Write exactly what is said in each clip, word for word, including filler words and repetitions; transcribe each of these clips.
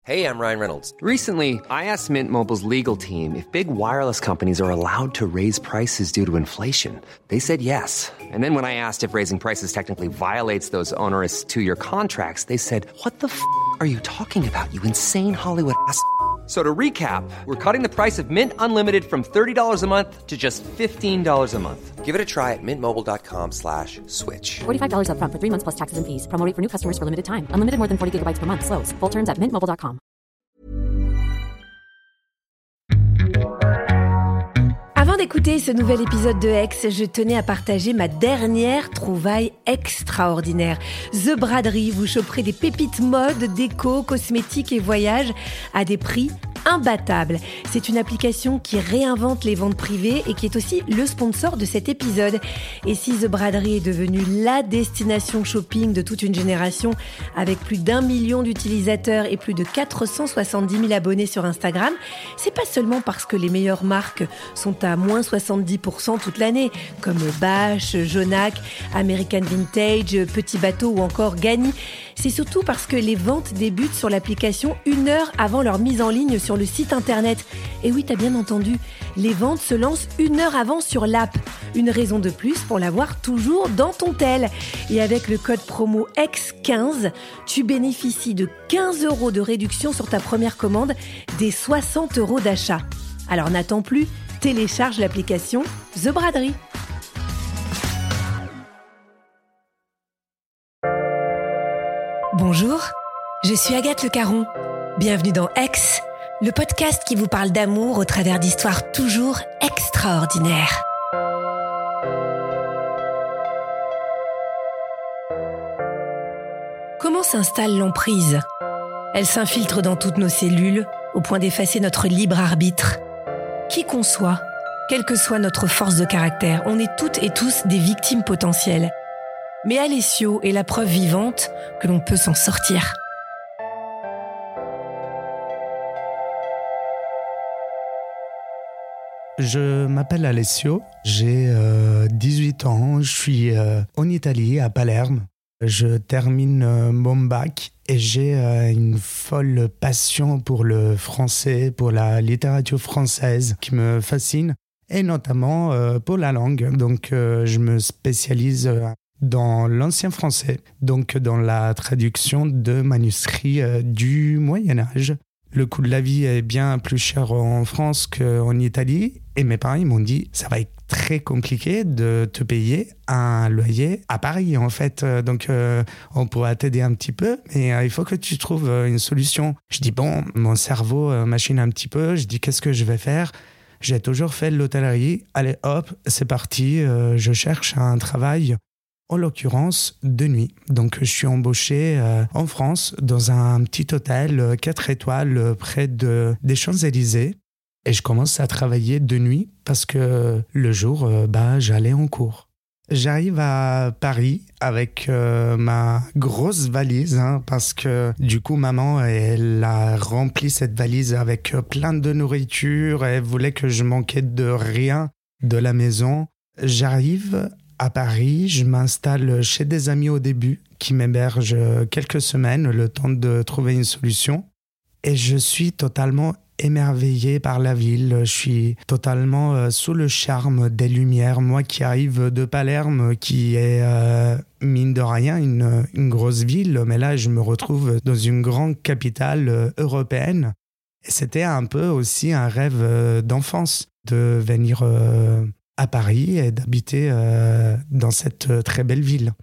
Hey, I'm Ryan Reynolds. Recently, I asked Mint Mobile's legal team if big wireless companies are allowed to raise prices due to inflation. They said yes. And then when I asked if raising prices technically violates those onerous two-year contracts, they said, what the f*** are you talking about, you insane Hollywood ass f- So to recap, we're cutting the price of Mint Unlimited from thirty dollars a month to just fifteen dollars a month. Give it a try at mintmobile.com slash switch. forty-five dollars up front for three months plus taxes and fees. Promo rate for new customers for limited time. Unlimited more than forty gigabytes per month. Slows full terms at mint mobile dot com. Avant d'écouter ce nouvel épisode de Ex, je tenais à partager ma dernière trouvaille extraordinaire. The Braderie, vous choperez des pépites mode, déco, cosmétiques et voyages à des prix imbattables. C'est une application qui réinvente les ventes privées et qui est aussi le sponsor de cet épisode. Et si The Braderie est devenue la destination shopping de toute une génération, avec plus d'un million d'utilisateurs et plus de quatre cent soixante-dix mille abonnés sur Instagram, c'est pas seulement parce que les meilleures marques sont à moins soixante-dix pour cent toute l'année, comme Bache, Jonac, American Vintage, Petit Bateau ou encore Gagny. C'est surtout parce que les ventes débutent sur l'application une heure avant leur mise en ligne sur le site internet. Et oui, t'as bien entendu, les ventes se lancent une heure avant sur l'app. Une raison de plus pour l'avoir toujours dans ton tel. Et avec le code promo Ex quinze, tu bénéficies de quinze euros de réduction sur ta première commande, des soixante euros d'achat. Alors n'attends plus, télécharge l'application The Braderie. Bonjour, je suis Agathe Le Caron. Bienvenue dans Ex, le podcast qui vous parle d'amour au travers d'histoires toujours extraordinaires. Comment s'installe l'emprise ? Elle s'infiltre dans toutes nos cellules, au point d'effacer notre libre arbitre. Qui qu'on soit, quelle que soit notre force de caractère, on est toutes et tous des victimes potentielles. Mais Alessio est la preuve vivante que l'on peut s'en sortir. Je m'appelle Alessio, j'ai euh, dix-huit ans, je suis euh, en Italie, à Palerme. Je termine euh, mon bac et j'ai euh, une folle passion pour le français, pour la littérature française qui me fascine, et notamment euh, pour la langue. Donc euh, je me spécialise euh, dans l'ancien français, donc dans la traduction de manuscrits euh, du Moyen-Âge. Le coût de la vie est bien plus cher en France qu'en Italie. Et mes parents ils m'ont dit, ça va être très compliqué de te payer un loyer à Paris, en fait. Donc, euh, on pourra t'aider un petit peu, mais euh, il faut que tu trouves euh, une solution. Je dis, bon, mon cerveau euh, machine un petit peu. Je dis, qu'est-ce que je vais faire ? J'ai toujours fait de l'hôtellerie. Allez, hop, c'est parti. Euh, je cherche un travail, en l'occurrence, de nuit. Donc, je suis embauché euh, en France dans un petit hôtel quatre étoiles près de, des Champs-Élysées. Et je commence à travailler de nuit parce que le jour, euh, bah, j'allais en cours. J'arrive à Paris avec euh, ma grosse valise, hein, parce que du coup, maman, elle a rempli cette valise avec plein de nourriture. Elle voulait que je manquais de rien de la maison. J'arrive à Paris, je m'installe chez des amis au début qui m'hébergent quelques semaines, le temps de trouver une solution. Et je suis totalement émerveillé par la ville. Je suis totalement euh, sous le charme des lumières. Moi qui arrive de Palerme, qui est, euh, mine de rien, une, une grosse ville, mais là, je me retrouve dans une grande capitale euh, européenne. Et c'était un peu aussi un rêve euh, d'enfance de venir euh, à Paris et d'habiter euh, dans cette euh, très belle ville.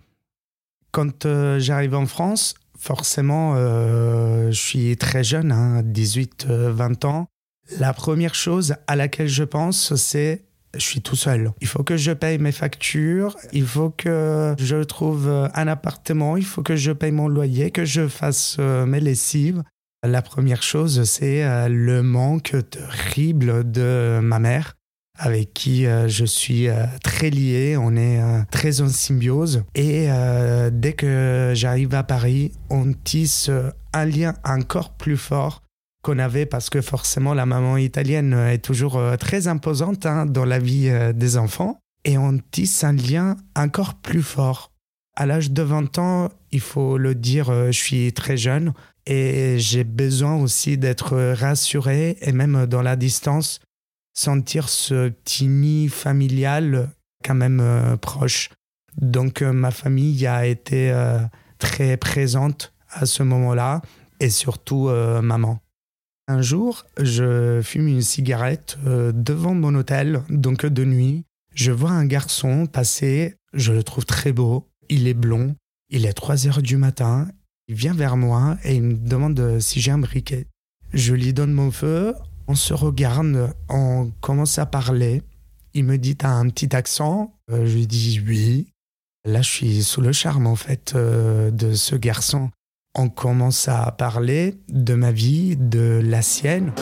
Quand euh, j'arrive en France, forcément, euh, je suis très jeune, hein, dix-huit vingt ans. La première chose à laquelle je pense, c'est je suis tout seul. Il faut que je paye mes factures, il faut que je trouve un appartement, il faut que je paye mon loyer, que je fasse euh, mes lessives. La première chose, c'est euh, le manque terrible de ma mère, avec qui euh, je suis euh, très lié, on est euh, très en symbiose. Et euh, dès que j'arrive à Paris, on tisse euh, un lien encore plus fort qu'on avait, parce que forcément la maman italienne est toujours euh, très imposante, hein, dans la vie euh, des enfants. Et on tisse un lien encore plus fort À l'âge de vingt ans, il faut le dire, je suis très jeune et j'ai besoin aussi d'être rassuré et même dans la distance, sentir ce petit nid familial quand même euh, proche. Donc euh, ma famille a été euh, très présente à ce moment-là et surtout euh, maman. Un jour, je fume une cigarette euh, devant mon hôtel, donc de nuit. Je vois un garçon passer, je le trouve très beau, il est blond, il est trois heures du matin, il vient vers moi et il me demande si j'ai un briquet. Je lui donne mon feu, on se regarde, on commence à parler. Il me dit « t'as un petit accent ?» euh, Je lui dis « oui ». Là, je suis sous le charme en fait euh, de ce garçon. On commence à parler de ma vie, de la sienne.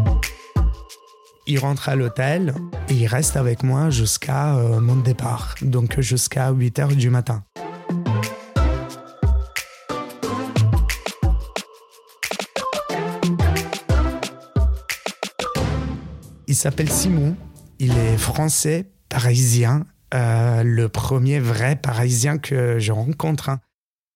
Il rentre à l'hôtel et il reste avec moi jusqu'à euh, mon départ, donc jusqu'à huit heures du matin. Il s'appelle Simon, il est français, parisien, euh, le premier vrai parisien que je rencontre. Hein.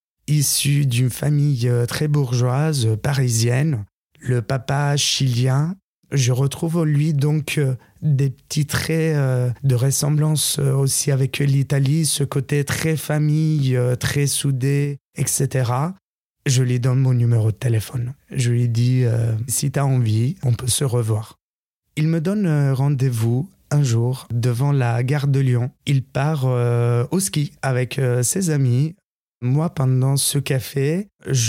Issu d'une famille très bourgeoise, parisienne, le papa chilien. Je retrouve en lui donc euh, des petits traits euh, de ressemblance euh, aussi avec l'Italie, ce côté très famille, euh, très soudé, et cetera. Je lui donne mon numéro de téléphone. Je lui dis euh, « si tu as envie, on peut se revoir ». Il me donne euh, rendez-vous un jour devant la gare de Lyon. Il part euh, au ski avec euh, ses amis. Moi, pendant ce café,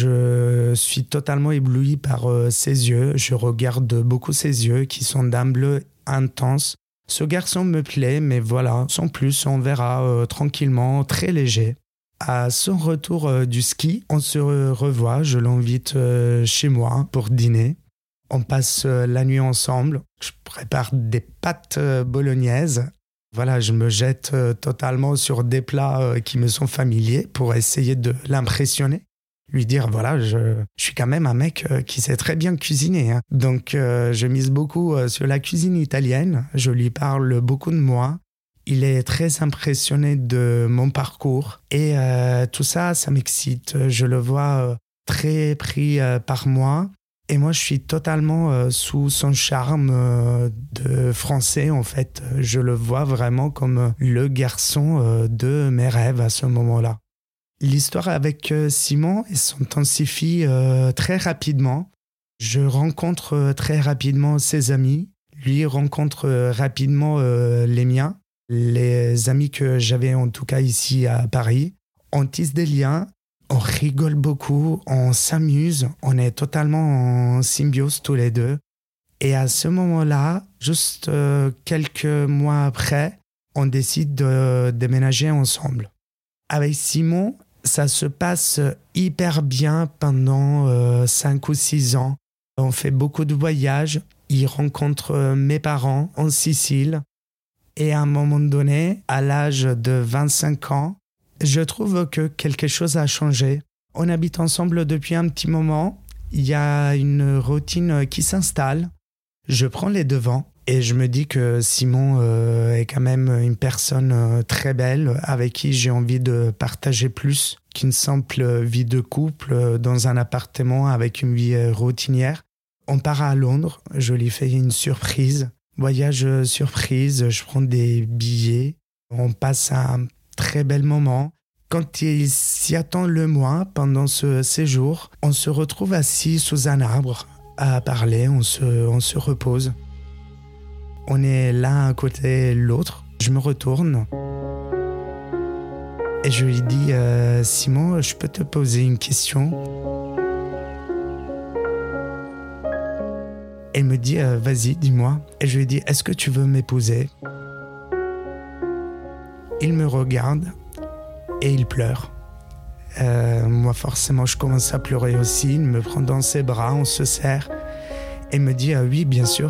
je suis totalement ébloui par euh, ses yeux. Je regarde beaucoup ses yeux qui sont d'un bleu intense. Ce garçon me plaît, mais voilà, sans plus, on verra euh, tranquillement, très léger. À son retour euh, du ski, on se revoit. Je l'invite euh, chez moi pour dîner. On passe euh, la nuit ensemble. Je prépare des pâtes euh, bolognaises. Voilà, je me jette euh, totalement sur des plats euh, qui me sont familiers pour essayer de l'impressionner. Lui dire, voilà, je, je suis quand même un mec euh, qui sait très bien cuisiner. Hein. Donc, euh, je mise beaucoup euh, sur la cuisine italienne. Je lui parle beaucoup de moi. Il est très impressionné de mon parcours. Et euh, tout ça, ça m'excite. Je le vois euh, très pris euh, par moi. Et moi, je suis totalement euh, sous son charme euh, de français, en fait. Je le vois vraiment comme le garçon euh, de mes rêves à ce moment-là. L'histoire avec euh, Simon s'intensifie euh, très rapidement. Je rencontre euh, très rapidement ses amis. Lui rencontre euh, rapidement euh, les miens, les amis que j'avais en tout cas ici à Paris. On tisse des liens. On rigole beaucoup, on s'amuse, on est totalement en symbiose tous les deux. Et à ce moment-là, juste euh, quelques mois après, on décide de déménager ensemble. Avec Simon, ça se passe hyper bien pendant euh, cinq ou six ans. On fait beaucoup de voyages. Il rencontre mes parents en Sicile. Et à un moment donné, à l'âge de vingt-cinq ans, je trouve que quelque chose a changé. On habite ensemble depuis un petit moment. Il y a une routine qui s'installe. Je prends les devants et je me dis que Simon euh, est quand même une personne euh, très belle avec qui j'ai envie de partager plus qu'une simple vie de couple euh, dans un appartement avec une vie euh, routinière. On part à Londres. Je lui fais une surprise. Voyage euh, surprise. Je prends des billets. On passe un très bel moment. Quand il s'y attend le moins pendant ce séjour, on se retrouve assis sous un arbre à parler, on se, on se repose. On est l'un à côté de l'autre. Je me retourne et je lui dis euh, « Simon, je peux te poser une question ?» Elle me dit euh, « Vas-y, dis-moi ». Et je lui dis « Est-ce que tu veux m'épouser ?» Il me regarde et il pleure. Euh, moi, forcément, je commence à pleurer aussi. Il me prend dans ses bras, on se serre et me dit ah, « Oui, bien sûr ».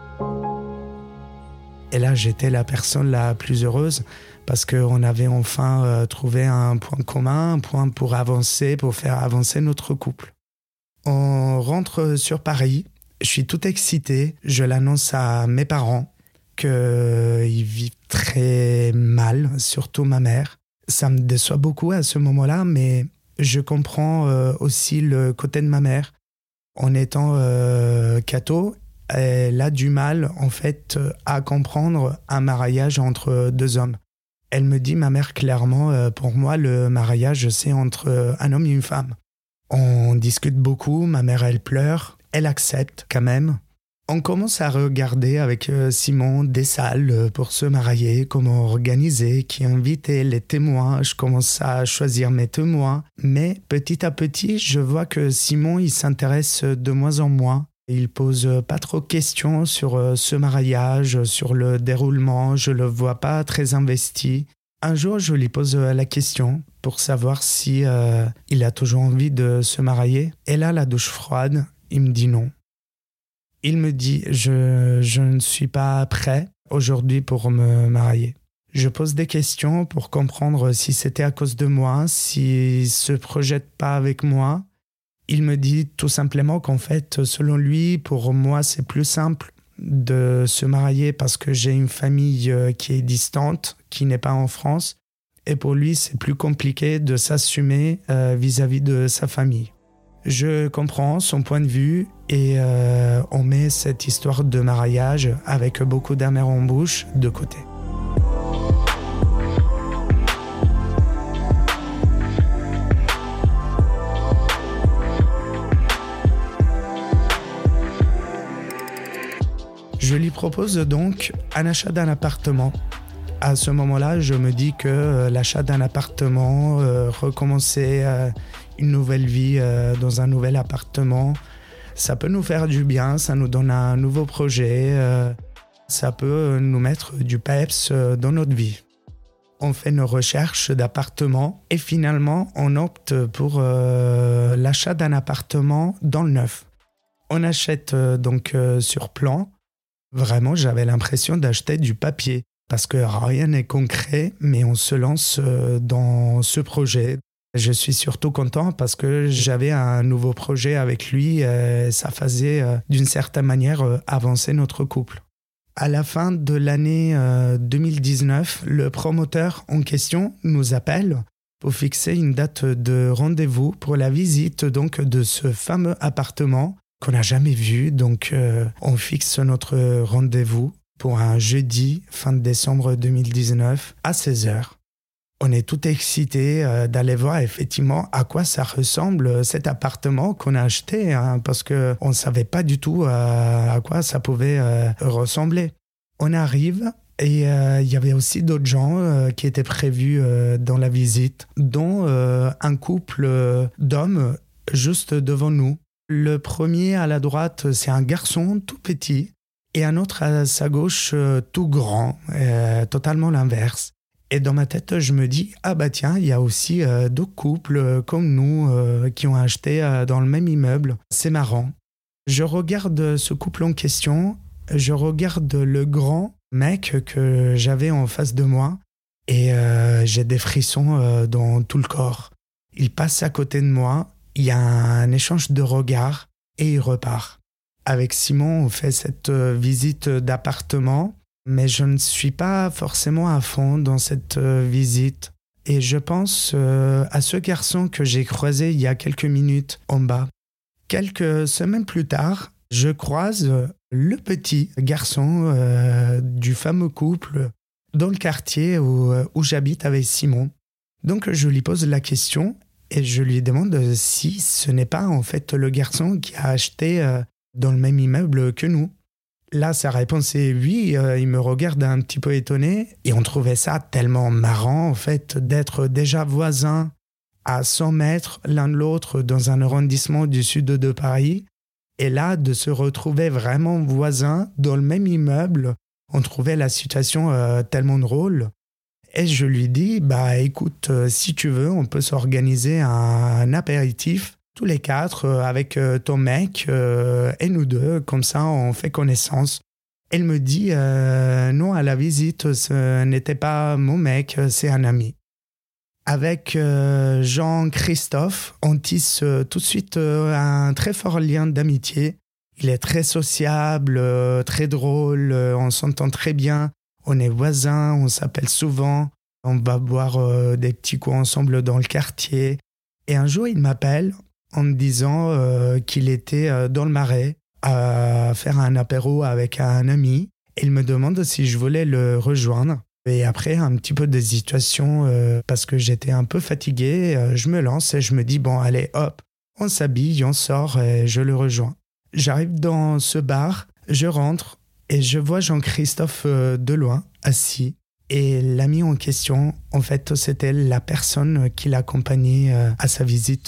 Et là, j'étais la personne la plus heureuse parce qu'on avait enfin euh, trouvé un point commun, un point pour avancer, pour faire avancer notre couple. On rentre sur Paris. Je suis tout excité. Je l'annonce à mes parents qu'ils vivent très mal, surtout ma mère. Ça me déçoit beaucoup à ce moment-là, mais je comprends euh, aussi le côté de ma mère. En étant euh, catho, elle a du mal, en fait, à comprendre un mariage entre deux hommes. Elle me dit, ma mère, clairement, euh, pour moi, le mariage, c'est entre un homme et une femme. On discute beaucoup, ma mère, elle pleure, elle accepte quand même. On commence à regarder avec Simon des salles pour se marier, comment organiser, qui inviter, les témoins. Je commence à choisir mes témoins. Mais petit à petit, je vois que Simon, il s'intéresse de moins en moins. Il pose pas trop de questions sur ce mariage, sur le déroulement. Je le vois pas très investi. Un jour, je lui pose la question pour savoir si euh, il a toujours envie de se marier. Et là, la douche froide, il me dit non. Il me dit je, « Je ne suis pas prêt aujourd'hui pour me marier ». Je pose des questions pour comprendre si c'était à cause de moi, s'il ne se projette pas avec moi. Il me dit tout simplement qu'en fait, selon lui, pour moi, c'est plus simple de se marier parce que j'ai une famille qui est distante, qui n'est pas en France. Et pour lui, c'est plus compliqué de s'assumer euh, vis-à-vis de sa famille. Je comprends son point de vue et euh, on met cette histoire de mariage avec beaucoup d'amer en bouche de côté. Je lui propose donc un achat d'un appartement. À ce moment-là, je me dis que euh, l'achat d'un appartement, euh, recommencer euh, une nouvelle vie euh, dans un nouvel appartement, ça peut nous faire du bien, ça nous donne un nouveau projet, euh, ça peut nous mettre du peps euh, dans notre vie. On fait nos recherches d'appartements et finalement, on opte pour euh, l'achat d'un appartement dans le neuf. On achète euh, donc euh, sur plan. Vraiment, j'avais l'impression d'acheter du papier. Parce que rien n'est concret, mais on se lance dans ce projet. Je suis surtout content parce que j'avais un nouveau projet avec lui. Et ça faisait d'une certaine manière avancer notre couple. À la fin de l'année deux mille dix-neuf, le promoteur en question nous appelle pour fixer une date de rendez-vous pour la visite donc, de ce fameux appartement qu'on n'a jamais vu. Donc, euh, on fixe notre rendez-vous pour un jeudi fin de décembre deux mille dix-neuf à seize heures. On est tout excités euh, d'aller voir effectivement à quoi ça ressemble cet appartement qu'on a acheté hein, parce qu'on ne savait pas du tout euh, à quoi ça pouvait euh, ressembler. On arrive et il euh, y avait aussi d'autres gens euh, qui étaient prévus euh, dans la visite, dont euh, un couple euh, d'hommes juste devant nous. Le premier à la droite, c'est un garçon tout petit. Et un autre à sa gauche, euh, tout grand, euh, totalement l'inverse. Et dans ma tête, je me dis, ah bah tiens, il y a aussi euh, d'autres couples euh, comme nous euh, qui ont acheté euh, dans le même immeuble. C'est marrant. Je regarde ce couple en question, je regarde le grand mec que j'avais en face de moi et euh, j'ai des frissons euh, dans tout le corps. Il passe à côté de moi, il y a un échange de regards et il repart. Avec Simon, on fait cette visite d'appartement, mais je ne suis pas forcément à fond dans cette visite. Et je pense à ce garçon que j'ai croisé il y a quelques minutes en bas. Quelques semaines plus tard, je croise le petit garçon euh, du fameux couple dans le quartier où, où j'habite avec Simon. Donc je lui pose la question et je lui demande si ce n'est pas en fait le garçon qui a acheté euh, dans le même immeuble que nous. Là, sa réponse est oui, euh, il me regarde un petit peu étonné et on trouvait ça tellement marrant en fait d'être déjà voisins à cent mètres l'un de l'autre dans un arrondissement du sud de Paris et là de se retrouver vraiment voisins dans le même immeuble. On trouvait la situation euh, tellement drôle et je lui dis bah écoute, euh, si tu veux, on peut s'organiser un, un apéritif tous les quatre, euh, avec euh, ton mec euh, et nous deux, comme ça on fait connaissance. Elle me dit euh, non, à la visite, ce n'était pas mon mec, c'est un ami. Avec euh, Jean-Christophe, on tisse euh, tout de suite euh, un très fort lien d'amitié. Il est très sociable, euh, très drôle, euh, on s'entend très bien. On est voisins, on s'appelle souvent. On va boire euh, des petits coups ensemble dans le quartier. Et un jour, il m'appelle en me disant euh, qu'il était euh, dans le Marais à faire un apéro avec un ami. Et il me demande si je voulais le rejoindre. Et après, un petit peu d'hésitation, euh, parce que j'étais un peu fatigué, euh, je me lance et je me dis, bon, allez, hop, on s'habille, on sort et je le rejoins. J'arrive dans ce bar, je rentre et je vois Jean-Christophe euh, de loin, assis. Et l'ami en question, en fait, c'était la personne qui l'accompagnait euh, à sa visite.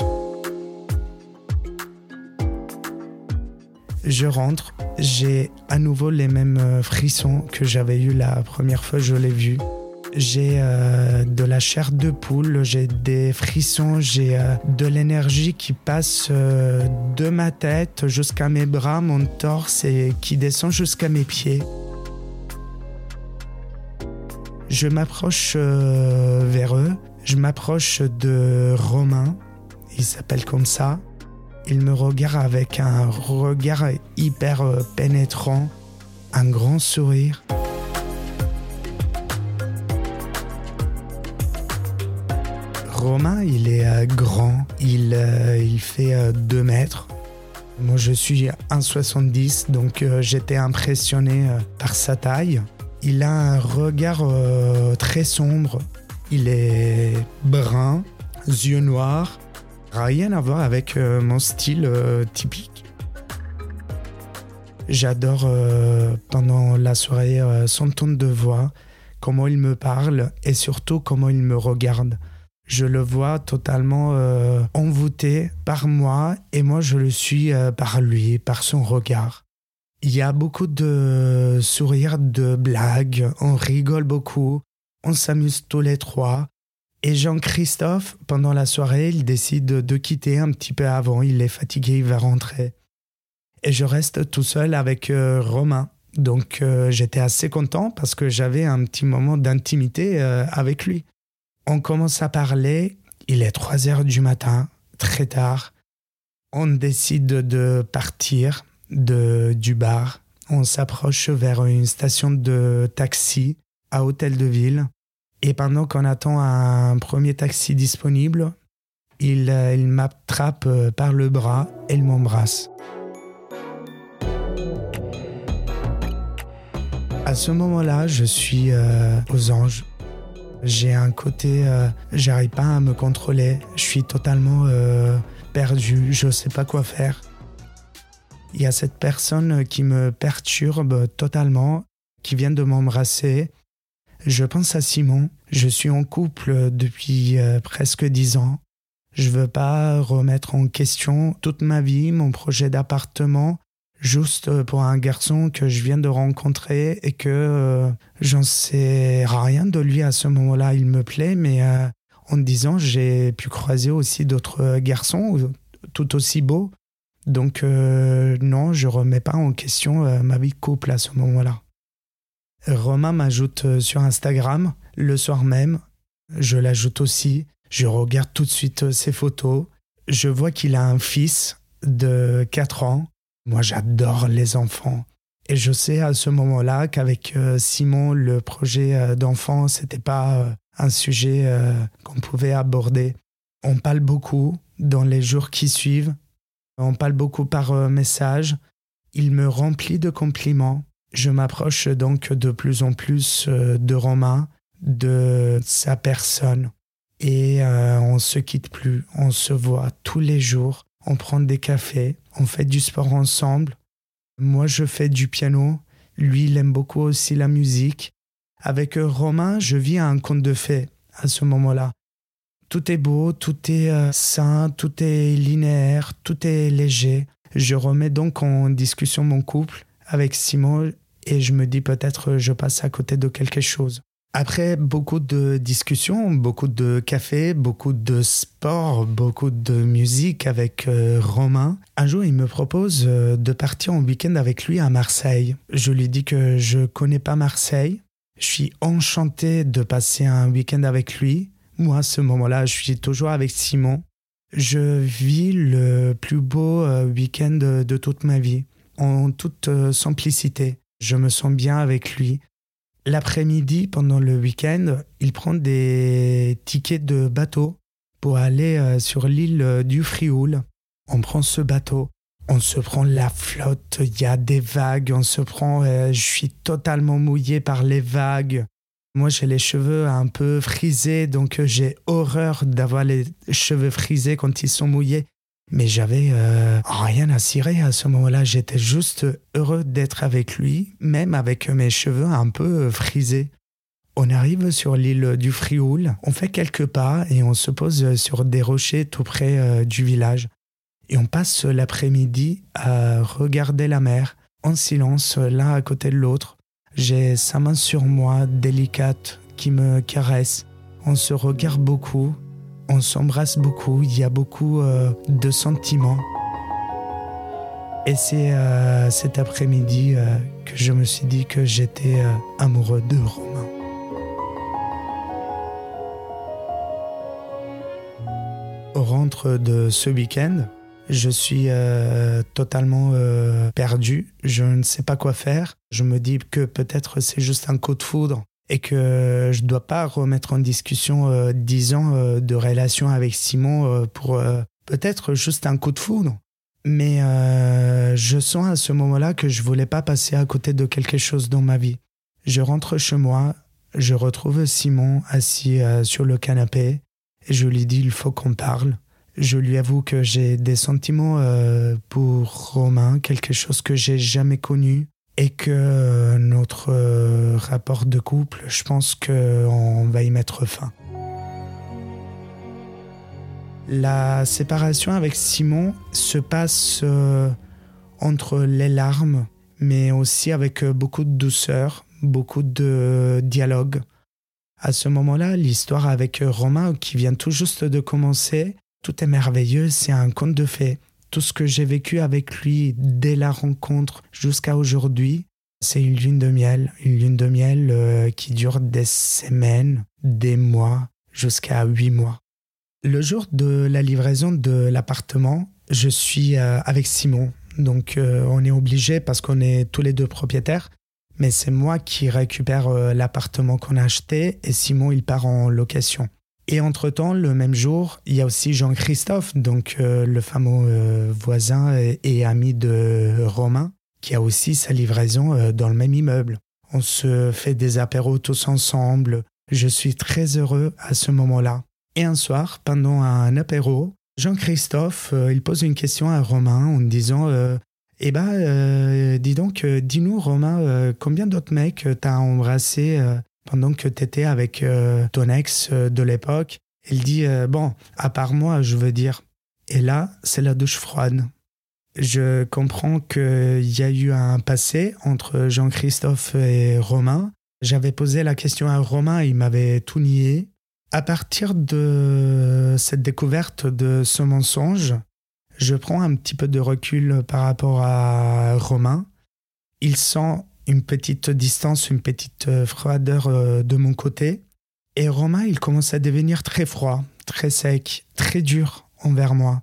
Je rentre, j'ai à nouveau les mêmes frissons que j'avais eu la première fois que je l'ai vu. J'ai euh, de la chair de poule, j'ai des frissons, j'ai euh, de l'énergie qui passe euh, de ma tête jusqu'à mes bras, mon torse et qui descend jusqu'à mes pieds. Je m'approche euh, vers eux, je m'approche de Romain, il s'appelle comme ça. Il me regarde avec un regard hyper pénétrant, un grand sourire. Romain, il est grand, il, il fait deux mètres. Moi, je suis un mètre soixante-dix, donc j'étais impressionné par sa taille. Il a un regard très sombre, il est brun, yeux noirs. Rien à voir avec euh, mon style euh, typique. J'adore euh, pendant la soirée euh, son ton de voix, comment il me parle et surtout comment il me regarde. Je le vois totalement euh, envoûté par moi et moi je le suis euh, par lui, par son regard. Il y a beaucoup de sourires, de blagues, on rigole beaucoup, on s'amuse tous les trois. Et Jean-Christophe, pendant la soirée, il décide de quitter un petit peu avant. Il est fatigué, il va rentrer. Et je reste tout seul avec euh, Romain. Donc euh, j'étais assez content parce que j'avais un petit moment d'intimité euh, avec lui. On commence à parler. Il est trois heures du matin, très tard. On décide de partir de, du bar. On s'approche vers une station de taxi à Hôtel de Ville. Et pendant qu'on attend un premier taxi disponible, il, il m'attrape par le bras et il m'embrasse. À ce moment-là, je suis euh, aux anges. J'ai un côté, euh, j'arrive pas à me contrôler. Je suis totalement euh, perdu, je sais pas quoi faire. Il y a cette personne qui me perturbe totalement, qui vient de m'embrasser. Je pense à Simon. Je suis en couple depuis euh, presque dix ans. Je veux pas remettre en question toute ma vie, mon projet d'appartement, juste pour un garçon que je viens de rencontrer et que euh, j'en sais rien de lui à ce moment-là. Il me plaît, mais euh, en dix ans, j'ai pu croiser aussi d'autres garçons tout aussi beaux. Donc euh, non, je remets pas en question euh, ma vie de couple à ce moment-là. Romain m'ajoute sur Instagram le soir même. Je l'ajoute aussi. Je regarde tout de suite ses photos. Je vois qu'il a un fils de quatre ans. Moi, j'adore les enfants. Et je sais à ce moment-là qu'avec Simon, le projet d'enfant, c'était pas un sujet qu'on pouvait aborder. On parle beaucoup dans les jours qui suivent. On parle beaucoup par message. Il me remplit de compliments. Je m'approche donc de plus en plus de Romain, de sa personne. Et euh, on ne se quitte plus, on se voit tous les jours, on prend des cafés, on fait du sport ensemble. Moi, je fais du piano, lui, il aime beaucoup aussi la musique. Avec Romain, je vis un conte de fées à ce moment-là. Tout est beau, tout est euh, sain, tout est linéaire, tout est léger. Je remets donc en discussion mon couple avec Simon et je me dis peut-être je passe à côté de quelque chose. Après beaucoup de discussions, beaucoup de café, beaucoup de sport, beaucoup de musique avec euh, Romain, un jour il me propose euh, de partir en week-end avec lui à Marseille. Je lui dis que je ne connais pas Marseille. Je suis enchanté de passer un week-end avec lui. Moi, à ce moment-là, je suis toujours avec Simon. Je vis le plus beau euh, week-end de, de toute ma vie, en toute euh, simplicité. Je me sens bien avec lui. L'après-midi, pendant le week-end, il prend des tickets de bateau pour aller euh, sur l'île euh, du Frioul. On prend ce bateau, on se prend la flotte, il y a des vagues, on se prend... Euh, je suis totalement mouillé par les vagues. Moi, j'ai les cheveux un peu frisés, donc euh, j'ai horreur d'avoir les cheveux frisés quand ils sont mouillés. Mais j'avais euh, rien à cirer à ce moment-là. J'étais juste heureux d'être avec lui, même avec mes cheveux un peu frisés. On arrive sur l'île du Frioul, on fait quelques pas et on se pose sur des rochers tout près euh, du village. Et on passe l'après-midi à regarder la mer, en silence, l'un à côté de l'autre. J'ai sa main sur moi, délicate, qui me caresse. On se regarde beaucoup. On s'embrasse beaucoup, il y a beaucoup euh, de sentiments. Et c'est euh, cet après-midi euh, que je me suis dit que j'étais euh, amoureux de Romain. Au rentre de ce week-end, je suis euh, totalement euh, perdu. Je ne sais pas quoi faire. Je me dis que peut-être c'est juste un coup de foudre. Et que je ne dois pas remettre en discussion euh, dix ans euh, de relation avec Simon euh, pour euh, peut-être juste un coup de foudre. Mais euh, je sens à ce moment-là que je ne voulais pas passer à côté de quelque chose dans ma vie. Je rentre chez moi, je retrouve Simon assis euh, sur le canapé et je lui dis il faut qu'on parle. Je lui avoue que j'ai des sentiments euh, pour Romain, quelque chose que j'ai jamais connu. Et que notre euh, rapport de couple, je pense qu'on va y mettre fin. La séparation avec Simon se passe euh, entre les larmes, mais aussi avec euh, beaucoup de douceur, beaucoup de dialogue. À ce moment-là, l'histoire avec Romain, qui vient tout juste de commencer, tout est merveilleux, c'est un conte de fées. Tout ce que j'ai vécu avec lui dès la rencontre jusqu'à aujourd'hui, c'est une lune de miel. Une lune de miel euh, qui dure des semaines, des mois, jusqu'à huit mois. Le jour de la livraison de l'appartement, je suis euh, avec Simon. Donc euh, on est obligé parce qu'on est tous les deux propriétaires. Mais c'est moi qui récupère euh, l'appartement qu'on a acheté et Simon il part en location. Et entre-temps, le même jour, il y a aussi Jean-Christophe, donc euh, le fameux euh, voisin et, et ami de Romain, qui a aussi sa livraison euh, dans le même immeuble. On se fait des apéros tous ensemble. Je suis très heureux à ce moment-là. Et un soir, pendant un apéro, Jean-Christophe, euh, il pose une question à Romain en disant euh, « Eh ben, euh, dis donc, euh, dis-nous Romain, euh, combien d'autres mecs t'as embrassé euh, pendant que t'étais avec euh, ton ex euh, de l'époque ?» Il dit euh, « Bon, à part moi, je veux dire. » Et là, c'est la douche froide. Je comprends qu'il y a eu un passé entre Jean-Christophe et Romain. J'avais posé la question à Romain, il m'avait tout nié. À partir de cette découverte de ce mensonge, je prends un petit peu de recul par rapport à Romain. Il sent une petite distance, une petite froideur de mon côté. Et Romain, il commence à devenir très froid, très sec, très dur envers moi.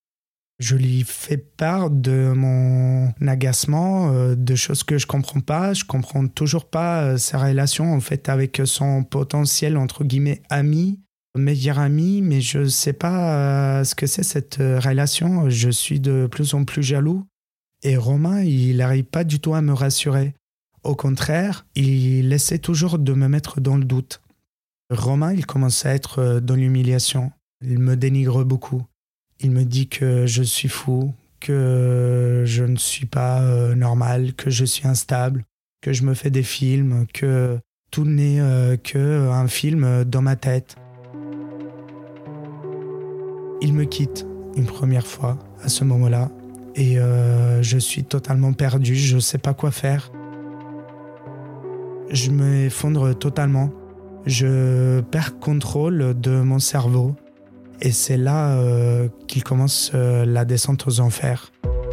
Je lui fais part de mon agacement, euh, de choses que je comprends pas. Je comprends toujours pas euh, sa relation en fait avec son potentiel entre guillemets ami, meilleur ami, mais je sais pas euh, ce que c'est cette euh, relation. Je suis de plus en plus jaloux et Romain, il n'arrive pas du tout à me rassurer. Au contraire, il essaie toujours de me mettre dans le doute. Romain, il commence à être dans l'humiliation. Il me dénigre beaucoup. Il me dit que je suis fou, que je ne suis pas euh, normal, que je suis instable, que je me fais des films, que tout n'est euh, qu'un film dans ma tête. Il me quitte une première fois à ce moment-là et euh, je suis totalement perdu, je ne sais pas quoi faire. Je m'effondre totalement, je perds contrôle de mon cerveau. Et c'est là euh, qu'il commence euh, la descente aux enfers.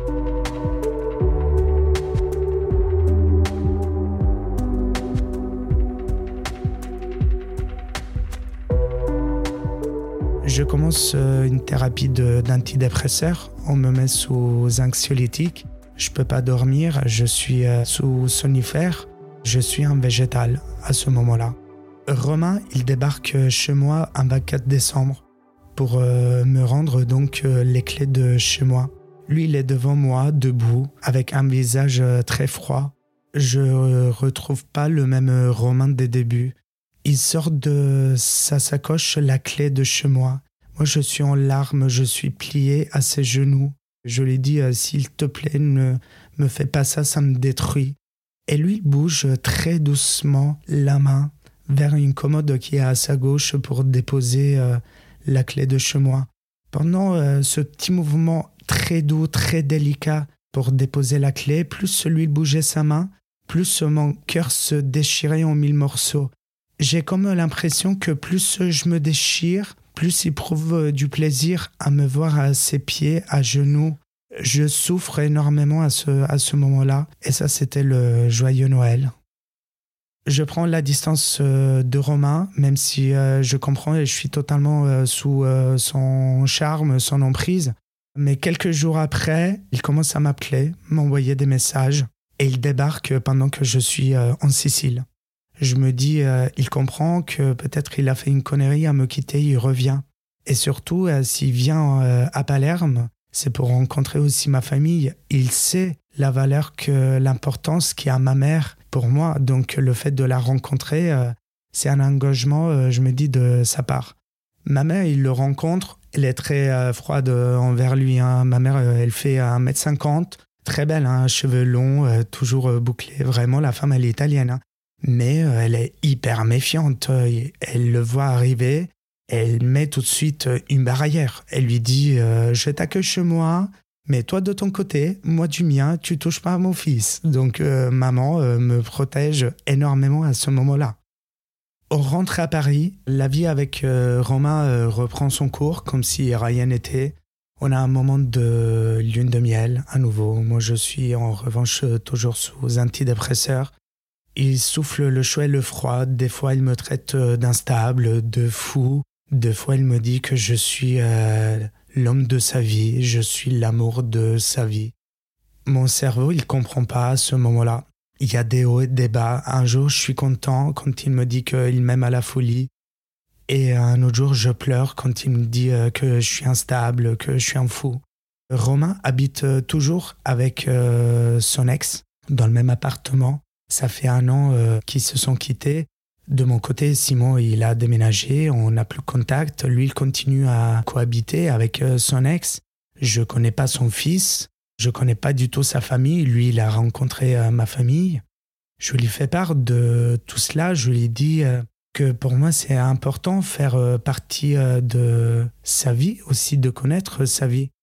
Je commence euh, une thérapie de, d'antidépresseurs. On me met sous anxiolytique. Je ne peux pas dormir, je suis euh, sous somnifère. Je suis un végétal à ce moment-là. Romain, il débarque chez moi un vingt-quatre décembre pour euh, me rendre donc euh, les clés de chez moi. Lui, il est devant moi, debout, avec un visage euh, très froid. Je ne euh, retrouve pas le même euh, Romain des débuts. Il sort de sa sacoche la clé de chez moi. Moi, je suis en larmes, je suis plié à ses genoux. Je lui dis euh, « S'il te plaît, ne me fais pas ça, ça me détruit. » Et lui, il bouge très doucement la main vers une commode qui est à sa gauche pour déposer euh, la clé de chez moi. Pendant euh, ce petit mouvement très doux, très délicat pour déposer la clé, plus celui bougeait sa main, plus mon cœur se déchirait en mille morceaux. J'ai comme l'impression que plus je me déchire, plus il prouve du plaisir à me voir à ses pieds, à genoux. Je souffre énormément à ce, à ce moment-là, et ça c'était le joyeux Noël. Je prends la distance de Romain, même si je comprends et je suis totalement sous son charme, son emprise. Mais quelques jours après, il commence à m'appeler, m'envoyer des messages, et il débarque pendant que je suis en Sicile. Je me dis, il comprend que peut-être il a fait une connerie à me quitter, il revient. Et surtout, s'il vient à Palerme, c'est pour rencontrer aussi ma famille. Il sait la valeur que l'importance qu'a ma mère pour moi. Donc le fait de la rencontrer, euh, c'est un engagement, euh, je me dis, de sa part. Ma mère, il le rencontre, elle est très euh, froide euh, envers lui. Hein. Ma mère, euh, elle fait un mètre cinquante, très belle, hein, cheveux longs, euh, toujours euh, bouclés. Vraiment, la femme, elle est italienne. Hein. Mais euh, elle est hyper méfiante. Elle le voit arriver, elle met tout de suite une barrière. Elle lui dit euh, « Je t'accueille chez moi, mais toi de ton côté, moi du mien, tu touches pas à mon fils. » Donc euh, maman euh, me protège énormément à ce moment-là. On rentre à Paris, la vie avec euh, Romain euh, reprend son cours comme si rien n'était. On a un moment de lune de miel à nouveau. Moi je suis en revanche toujours sous antidépresseur. Il souffle le chaud et le froid. Des fois il me traite d'instable, de fou. Des fois il me dit que je suis euh, l'homme de sa vie, je suis l'amour de sa vie. Mon cerveau, il comprend pas à ce moment-là. Il y a des hauts et des bas. Un jour, je suis content quand il me dit qu'il m'aime à la folie. Et un autre jour, je pleure quand il me dit que je suis instable, que je suis un fou. Romain habite toujours avec euh, son ex dans le même appartement. Ça fait un an euh, qu'ils se sont quittés. De mon côté, Simon, il a déménagé, on n'a plus contact. Lui, il continue à cohabiter avec son ex. Je connais pas son fils, je connais pas du tout sa famille. Lui, il a rencontré ma famille. Je lui fais part de tout cela. Je lui dis que pour moi, c'est important de faire partie de sa vie, aussi de connaître sa vie,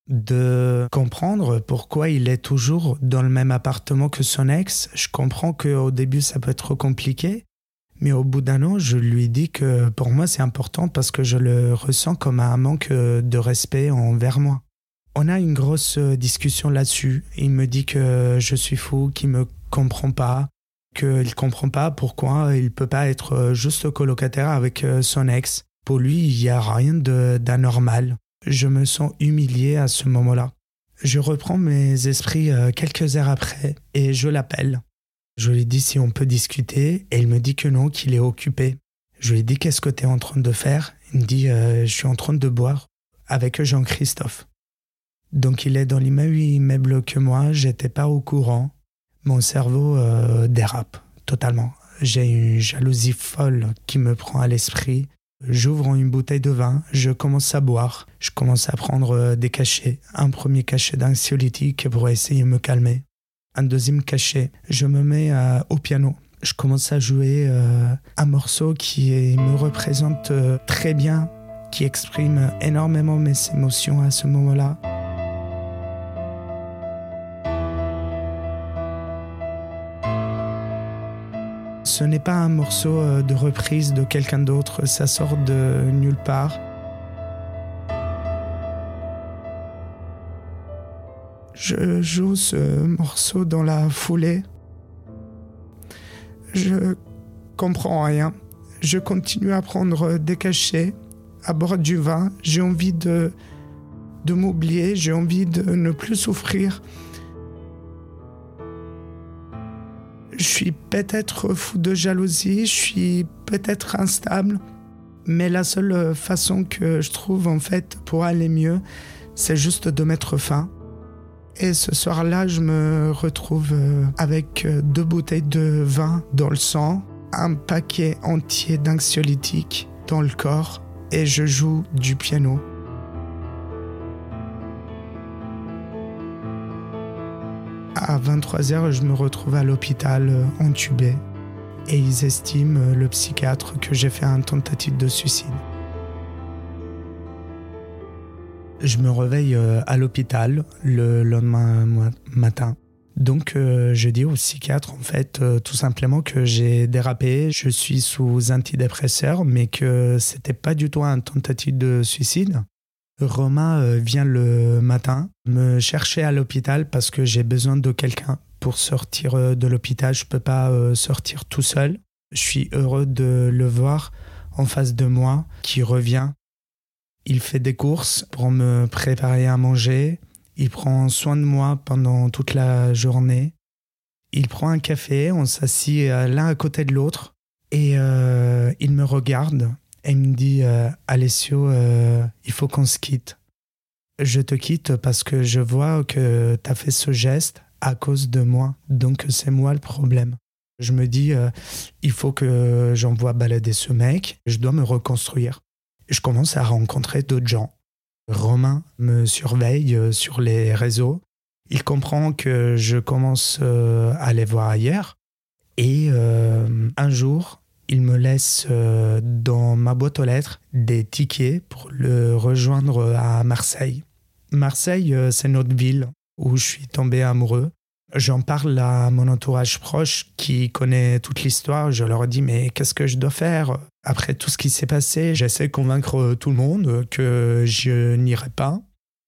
de comprendre pourquoi il est toujours dans le même appartement que son ex. Je comprends qu'au début, ça peut être compliqué. Mais au bout d'un an, je lui dis que pour moi, c'est important parce que je le ressens comme un manque de respect envers moi. On a une grosse discussion là-dessus. Il me dit que je suis fou, qu'il ne me comprend pas, qu'il ne comprend pas pourquoi il ne peut pas être juste colocataire avec son ex. Pour lui, il n'y a rien de, d'anormal. Je me sens humilié à ce moment-là. Je reprends mes esprits quelques heures après et je l'appelle. Je lui dis si on peut discuter et il me dit que non, qu'il est occupé. Je lui dis qu'est-ce que tu es en train de faire ? Il me dit euh, je suis en train de boire avec Jean-Christophe. Donc il est dans le même immeuble que moi, j'étais pas au courant. Mon cerveau euh, dérape totalement. J'ai une jalousie folle qui me prend à l'esprit. J'ouvre une bouteille de vin, je commence à boire. Je commence à prendre des cachets. Un premier cachet d'anxiolytique pour essayer de me calmer. Un deuxième cachet, je me mets euh, au piano. Je commence à jouer euh, un morceau qui me représente euh, très bien, qui exprime énormément mes émotions à ce moment-là. Ce n'est pas un morceau euh, de reprise de quelqu'un d'autre, ça sort de nulle part. Je joue ce morceau dans la foulée. Je comprends rien. Je continue à prendre des cachets, à boire du vin. J'ai envie de, de m'oublier, j'ai envie de ne plus souffrir. Je suis peut-être fou de jalousie, je suis peut-être instable, mais la seule façon que je trouve en fait pour aller mieux, c'est juste de mettre fin. Et ce soir-là, je me retrouve avec deux bouteilles de vin dans le sang, un paquet entier d'anxiolytiques dans le corps et je joue du piano. À vingt-trois heures, je me retrouve à l'hôpital entubé et ils estiment, le psychiatre, que j'ai fait une tentative de suicide. Je me réveille à l'hôpital le lendemain matin. Donc euh, je dis au psychiatre en fait euh, tout simplement que j'ai dérapé, je suis sous antidépresseur mais que c'était pas du tout une tentative de suicide. Romain euh, vient le matin me chercher à l'hôpital parce que j'ai besoin de quelqu'un pour sortir euh, de l'hôpital, je peux pas euh, sortir tout seul. Je suis heureux de le voir en face de moi qui revient. Il fait des courses pour me préparer à manger. Il prend soin de moi pendant toute la journée. Il prend un café, on s'assied l'un à côté de l'autre et euh, il me regarde et il me dit euh, « Alessio, euh, il faut qu'on se quitte. Je te quitte parce que je vois que tu as fait ce geste à cause de moi, donc c'est moi le problème. » Je me dis euh, « Il faut que j'envoie balader ce mec, je dois me reconstruire. » Je commence à rencontrer d'autres gens. Romain me surveille sur les réseaux. Il comprend que je commence à les voir ailleurs. Et euh, un jour, il me laisse euh, dans ma boîte aux lettres des tickets pour le rejoindre à Marseille. Marseille, euh, c'est notre ville où je suis tombé amoureux. J'en parle à mon entourage proche qui connaît toute l'histoire. Je leur dis « Mais qu'est-ce que je dois faire ?» Après tout ce qui s'est passé, j'essaie de convaincre tout le monde que je n'irai pas.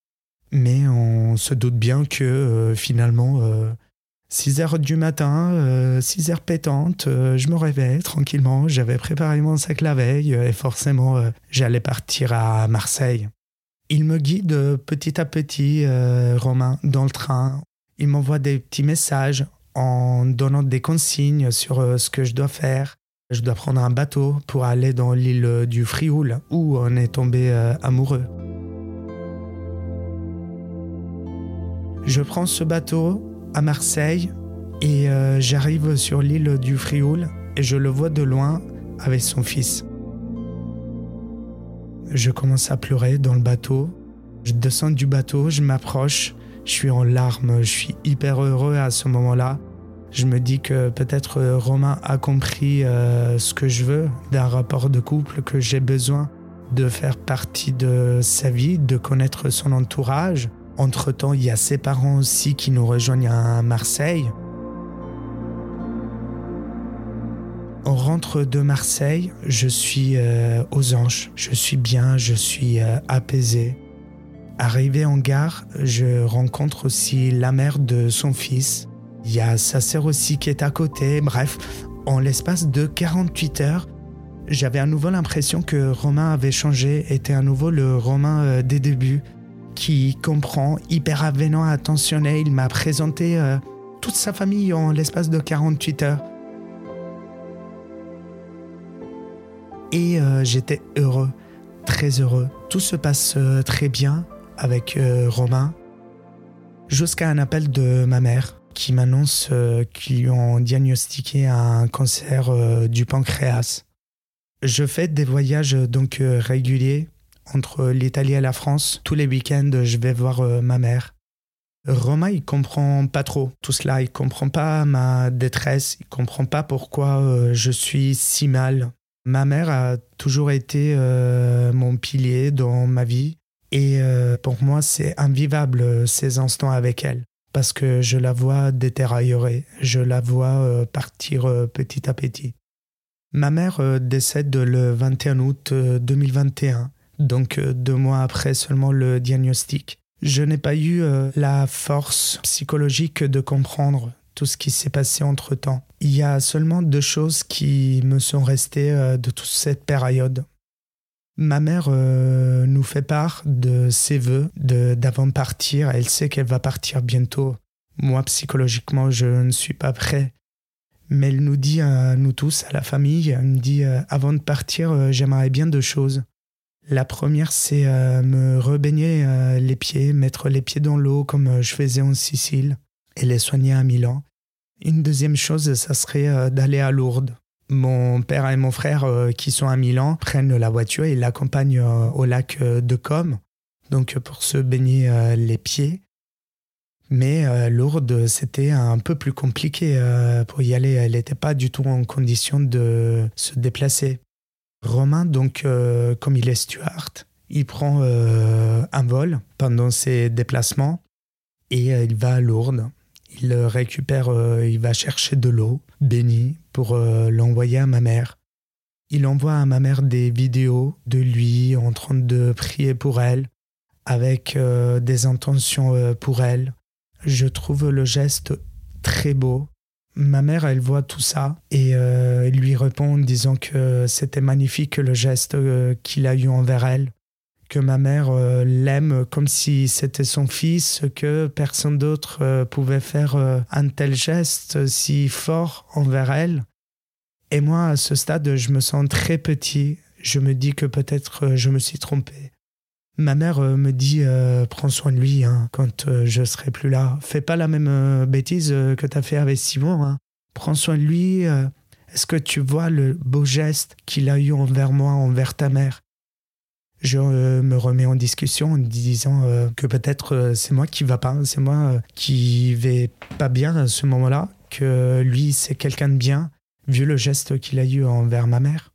Mais on se doute bien que euh, finalement, euh, six heures du matin, euh, six heures pétantes, euh, je me réveille tranquillement. J'avais préparé mon sac la veille et forcément, euh, j'allais partir à Marseille. Il me guide petit à petit, euh, Romain, dans le train. Il m'envoie des petits messages en donnant des consignes sur euh, ce que je dois faire. Je dois prendre un bateau pour aller dans l'île du Frioul où on est tombé euh, amoureux. Je prends ce bateau à Marseille et euh, j'arrive sur l'île du Frioul et je le vois de loin avec son fils. Je commence à pleurer dans le bateau. Je descends du bateau, je m'approche, je suis en larmes, je suis hyper heureux à ce moment-là. Je me dis que peut-être Romain a compris euh, ce que je veux d'un rapport de couple, que j'ai besoin de faire partie de sa vie, de connaître son entourage. Entre-temps, il y a ses parents aussi qui nous rejoignent à Marseille. On rentre de Marseille, je suis euh, aux anges, je suis bien, je suis euh, apaisé. Arrivé en gare, je rencontre aussi la mère de son fils. Il y a sa sœur aussi qui est à côté. Bref, en l'espace de quarante-huit heures, j'avais à nouveau l'impression que Romain avait changé, était à nouveau le Romain euh, des débuts, qui comprend, hyper avenant, attentionné. Il m'a présenté euh, toute sa famille en l'espace de quarante-huit heures. Et euh, j'étais heureux, très heureux. Tout se passe euh, très bien avec euh, Romain, jusqu'à un appel de ma mère qui m'annonce euh, qu'ils lui ont diagnostiqué un cancer euh, du pancréas. Je fais des voyages donc euh, réguliers entre l'Italie et la France. Tous les week-ends, je vais voir euh, ma mère. Romain, il comprend pas trop tout cela. Il comprend pas ma détresse. Il comprend pas pourquoi euh, je suis si mal. Ma mère a toujours été euh, mon pilier dans ma vie. Et euh, pour moi, c'est invivable ces instants avec elle. Parce que je la vois détériorer, je la vois euh, partir euh, petit à petit. Ma mère euh, décède le vingt et un août deux mille vingt et un, donc euh, deux mois après seulement le diagnostic. Je n'ai pas eu euh, la force psychologique de comprendre tout ce qui s'est passé entre-temps. Il y a seulement deux choses qui me sont restées euh, de toute cette période. Ma mère euh, nous fait part de ses vœux de, d'avant de partir. Elle sait qu'elle va partir bientôt. Moi, psychologiquement, je ne suis pas prêt. Mais elle nous dit à nous tous, à la famille, elle me dit euh, avant de partir, euh, j'aimerais bien deux choses. La première, c'est euh, me rebaigner euh, les pieds, mettre les pieds dans l'eau comme euh, je faisais en Sicile et les soigner à Milan. Une deuxième chose, ça serait euh, d'aller à Lourdes. Mon père et mon frère euh, qui sont à Milan prennent la voiture et l'accompagnent euh, au lac euh, de Côme, donc pour se baigner euh, les pieds. Mais euh, Lourdes, c'était un peu plus compliqué euh, pour y aller. Elle n'était pas du tout en condition de se déplacer. Romain, donc, euh, comme il est steward, il prend euh, un vol pendant ses déplacements et euh, il va à Lourdes. Il récupère, euh, il va chercher de l'eau bénie pour euh, l'envoyer à ma mère. Il envoie à ma mère des vidéos de lui en train de prier pour elle, avec euh, des intentions euh, pour elle. Je trouve le geste très beau. Ma mère, elle voit tout ça et euh, elle lui répond en disant que c'était magnifique le geste euh, qu'il a eu envers elle, que ma mère euh, l'aime comme si c'était son fils, que personne d'autre euh, pouvait faire euh, un tel geste si fort envers elle. Et moi, à ce stade, je me sens très petit. Je me dis que peut-être euh, je me suis trompé. Ma mère euh, me dit euh, « Prends soin de lui hein, quand euh, je serai plus là. Fais pas la même euh, bêtise euh, que tu as fait avec Simon. Hein. Prends soin de lui. Euh, est-ce que tu vois le beau geste qu'il a eu envers moi, envers ta mère ?» Je euh, me remets en discussion en disant euh, que peut-être euh, c'est moi qui va pas, c'est moi euh, qui vais pas bien à ce moment-là, que lui c'est quelqu'un de bien, vu le geste qu'il a eu envers ma mère.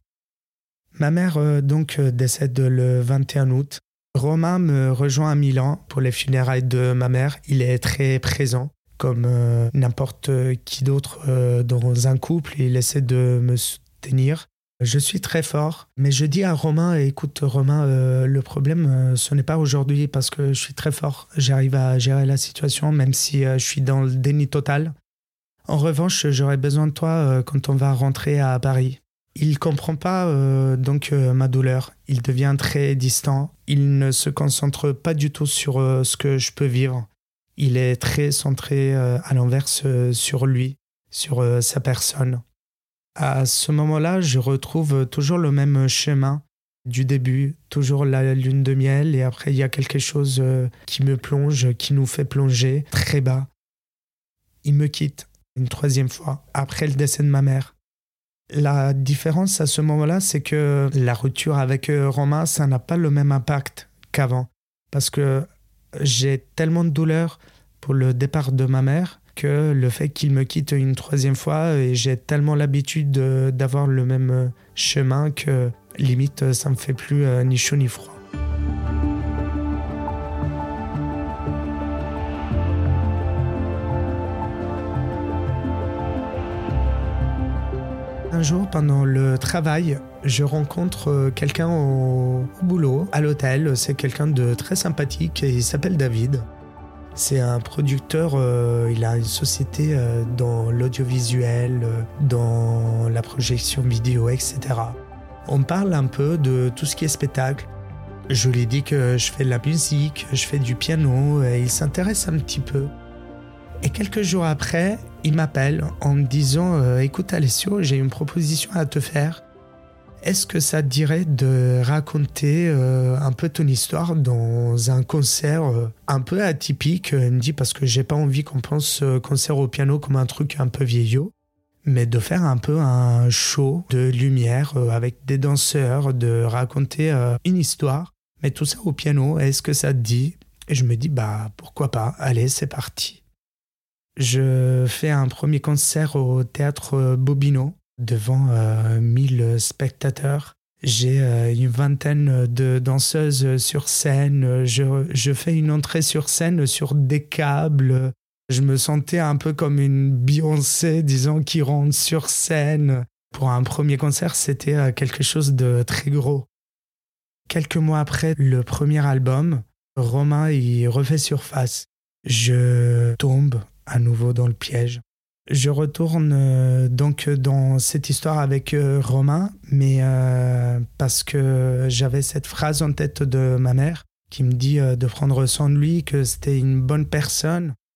Ma mère euh, donc euh, décède le vingt et un août. Romain me rejoint à Milan pour les funérailles de ma mère. Il est très présent, comme euh, n'importe qui d'autre euh, dans un couple. Il essaie de me soutenir. Je suis très fort, mais je dis à Romain, écoute Romain, euh, le problème, euh, ce n'est pas aujourd'hui parce que je suis très fort. J'arrive à gérer la situation, même si euh, je suis dans le déni total. En revanche, j'aurai besoin de toi euh, quand on va rentrer à Paris. Il ne comprend pas euh, donc euh, ma douleur. Il devient très distant. Il ne se concentre pas du tout sur euh, ce que je peux vivre. Il est très centré euh, à l'inverse euh, sur lui, sur euh, sa personne. À ce moment-là, je retrouve toujours le même chemin du début, toujours la lune de miel, et après il y a quelque chose euh, qui me plonge, qui nous fait plonger très bas. Il me quitte une troisième fois, après le décès de ma mère. La différence à ce moment-là, c'est que la rupture avec Romain, ça n'a pas le même impact qu'avant. Parce que j'ai tellement de douleur pour le départ de ma mère que le fait qu'il me quitte une troisième fois, et j'ai tellement l'habitude de, d'avoir le même chemin que limite ça me fait plus euh, ni chaud ni froid. Un jour, pendant le travail, je rencontre quelqu'un au, au boulot, à l'hôtel. C'est quelqu'un de très sympathique et il s'appelle David. C'est un producteur, euh, il a une société euh, dans l'audiovisuel, euh, dans la projection vidéo, et cetera. On parle un peu de tout ce qui est spectacle. Je lui dis que je fais de la musique, je fais du piano, et il s'intéresse un petit peu. Et quelques jours après, il m'appelle en me disant euh, « Écoute Alessio, j'ai une proposition à te faire. Est-ce que ça te dirait de raconter euh, un peu ton histoire dans un concert euh, un peu atypique ?» Il me dit « Parce que j'ai pas envie qu'on pense euh, concert au piano comme un truc un peu vieillot, mais de faire un peu un show de lumière euh, avec des danseurs, de raconter euh, une histoire, mais tout ça au piano. Est-ce que ça te dit ?» Et je me dis « Bah pourquoi pas, allez c'est parti ». Je fais un premier concert au théâtre Bobino devant euh, mille spectateurs. J'ai euh, une vingtaine de danseuses sur scène. Je, je fais une entrée sur scène sur des câbles. Je me sentais un peu comme une Beyoncé, disons, qui rentre sur scène. Pour un premier concert, c'était quelque chose de très gros. Quelques mois après le premier album, Romain il refait surface. Je tombe à nouveau dans le piège. Je retourne euh, donc dans cette histoire avec euh, Romain, mais euh, parce que j'avais cette phrase en tête de ma mère qui me dit euh, de prendre soin de lui, que c'était une bonne personne.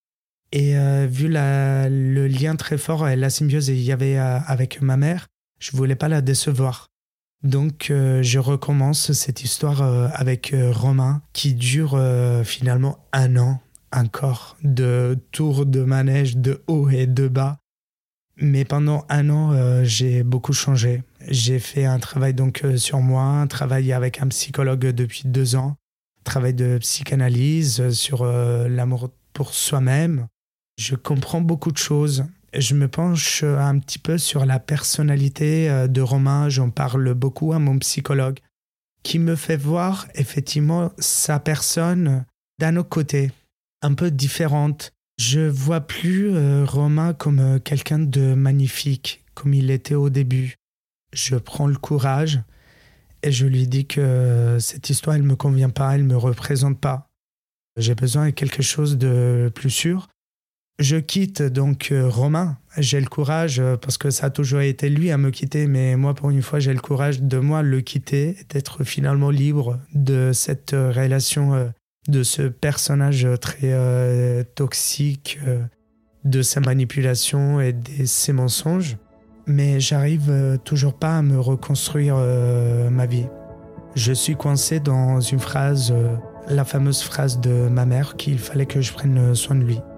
Et euh, vu la, le lien très fort et la symbiose qu'il y avait euh, avec ma mère, je ne voulais pas la décevoir. Donc, euh, je recommence cette histoire euh, avec euh, Romain qui dure euh, finalement un an encore de tours de manège de haut et de bas. Mais pendant un an, euh, j'ai beaucoup changé. J'ai fait un travail donc euh, sur moi, un travail avec un psychologue depuis deux ans, un travail de psychanalyse euh, sur euh, l'amour pour soi-même. Je comprends beaucoup de choses. Je me penche un petit peu sur la personnalité euh, de Romain. J'en parle beaucoup à mon psychologue, qui me fait voir effectivement sa personne d'un autre côté, un peu différente. Je vois plus euh, Romain comme euh, quelqu'un de magnifique, comme il était au début. Je prends le courage et je lui dis que euh, cette histoire, elle ne me convient pas, elle ne me représente pas. J'ai besoin de quelque chose de plus sûr. Je quitte donc euh, Romain. J'ai le courage, euh, parce que ça a toujours été lui à me quitter, mais moi, pour une fois, j'ai le courage de moi le quitter, d'être finalement libre de cette euh, relation euh, de ce personnage très euh, toxique, euh, de sa manipulation et de ses mensonges. Mais j'arrive euh, toujours pas à me reconstruire euh, ma vie. Je suis coincé dans une phrase, euh, la fameuse phrase de ma mère qu'il fallait que je prenne soin de lui.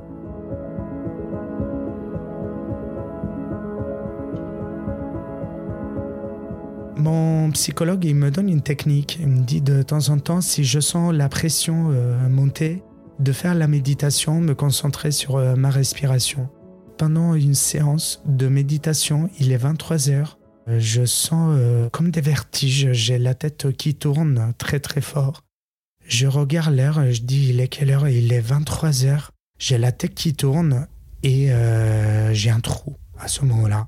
Mon psychologue, il me donne une technique. Il me dit de temps en temps, si je sens la pression euh, monter, de faire la méditation, me concentrer sur euh, ma respiration. Pendant une séance de méditation, il est vingt-trois heures. Euh, je sens euh, comme des vertiges. J'ai la tête qui tourne très très fort. Je regarde l'heure et je dis, il est quelle heure? Il est vingt-trois heures. J'ai la tête qui tourne et euh, j'ai un trou à ce moment-là.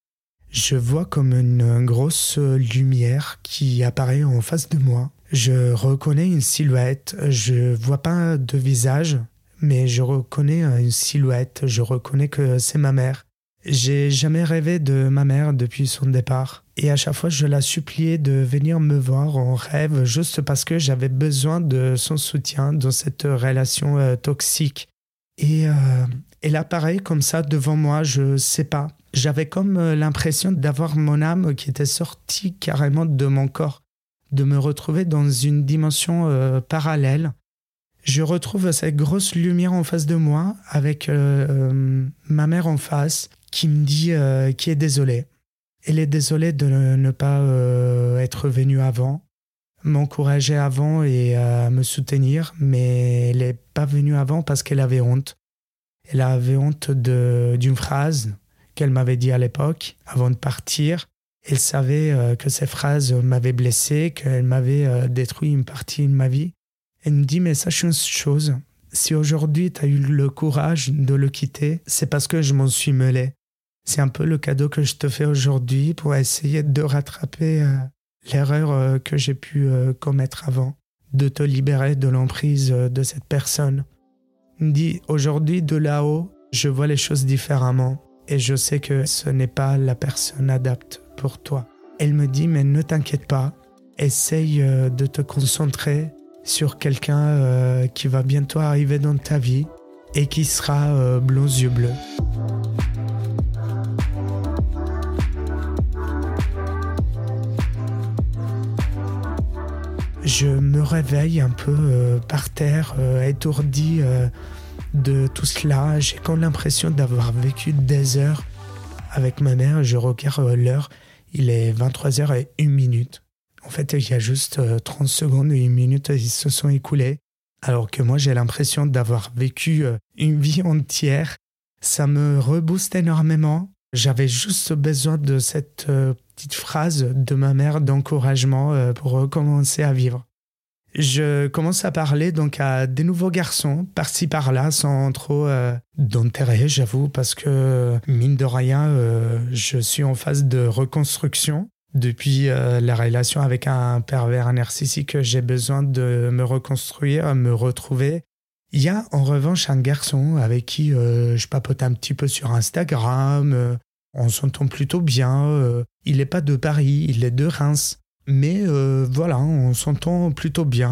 Je vois comme une grosse lumière qui apparaît en face de moi. Je reconnais une silhouette. Je vois pas de visage, mais je reconnais une silhouette. Je reconnais que c'est ma mère. J'ai jamais rêvé de ma mère depuis son départ. Et à chaque fois, je la suppliais de venir me voir en rêve juste parce que j'avais besoin de son soutien dans cette relation euh, toxique. Et euh, elle apparaît comme ça devant moi, je sais pas. J'avais comme l'impression d'avoir mon âme qui était sortie carrément de mon corps, de me retrouver dans une dimension euh, parallèle. Je retrouve cette grosse lumière en face de moi avec euh, euh, ma mère en face qui me dit euh, qu'elle est désolée. Elle est désolée de ne, ne pas euh, être venue avant, m'encourager avant et euh, me soutenir, mais elle n'est pas venue avant parce qu'elle avait honte. Elle avait honte de, d'une phrase qu'elle m'avait dit à l'époque, avant de partir. Elle savait euh, que ces phrases m'avaient blessé, qu'elle m'avait euh, détruit une partie de ma vie. Elle me dit, mais sache une chose, si aujourd'hui tu as eu le courage de le quitter, c'est parce que je m'en suis mêlé. C'est un peu le cadeau que je te fais aujourd'hui pour essayer de rattraper euh, l'erreur euh, que j'ai pu euh, commettre avant, de te libérer de l'emprise euh, de cette personne. Elle me dit, aujourd'hui de là-haut, je vois les choses différemment. Et je sais que ce n'est pas la personne adapte pour toi. Elle me dit, mais ne t'inquiète pas, essaye de te concentrer sur quelqu'un euh, qui va bientôt arriver dans ta vie et qui sera euh, blond aux yeux bleus. Je me réveille un peu euh, par terre, euh, étourdi, euh, de tout cela. J'ai comme l'impression d'avoir vécu des heures avec ma mère. Je regarde l'heure, il est vingt-trois heures et une minute. En fait, il y a juste trente secondes et une minute qui se sont écoulées. Alors que moi, j'ai l'impression d'avoir vécu une vie entière. Ça me rebooste énormément. J'avais juste besoin de cette petite phrase de ma mère d'encouragement pour recommencer à vivre. Je commence à parler donc à des nouveaux garçons, par-ci par-là, sans trop euh, d'intérêt, j'avoue, parce que, mine de rien, euh, je suis en phase de reconstruction. Depuis euh, la relation avec un pervers narcissique, j'ai besoin de me reconstruire, me retrouver. Il y a en revanche un garçon avec qui euh, je papote un petit peu sur Instagram, euh, on s'entend plutôt bien, euh, il n'est pas de Paris, il est de Reims. Mais euh, voilà, on s'entend plutôt bien.